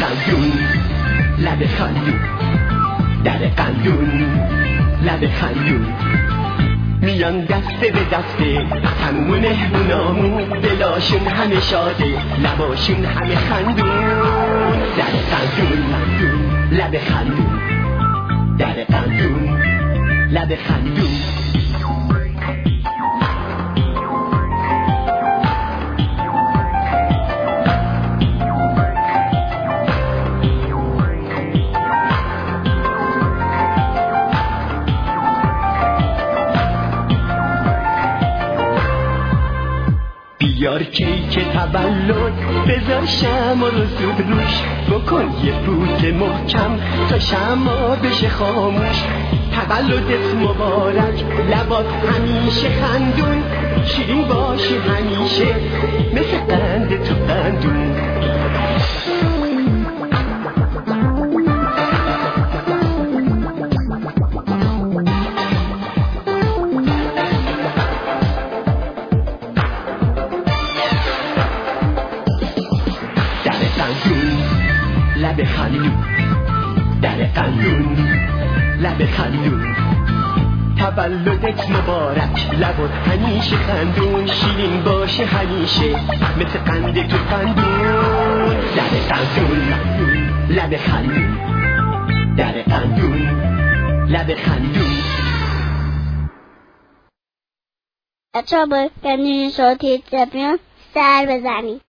قندون لب خندون در قندون لب خندون میان دست به دسته همون مهمونامون دلاشون همه شاده لباشون همه خندون در قندون لب خندون در قندون لب خندون بیار کیک تولد بذار شمع رو زود روش بکن یه فوت محکم تا شمع بشه خاموش تولدت مبارک لبات همیشه خندون شیرین باشی همیشه مثل قند تو قندون لب خندون در قندون لب خندون تولدت مبارک لبات همیشه خندون شیرین باشه همیشه مثل قند تو قندون لب قندون لب خندون در قندون لب خندون بچه ها با گندون صوتی زبیان سر بزنید.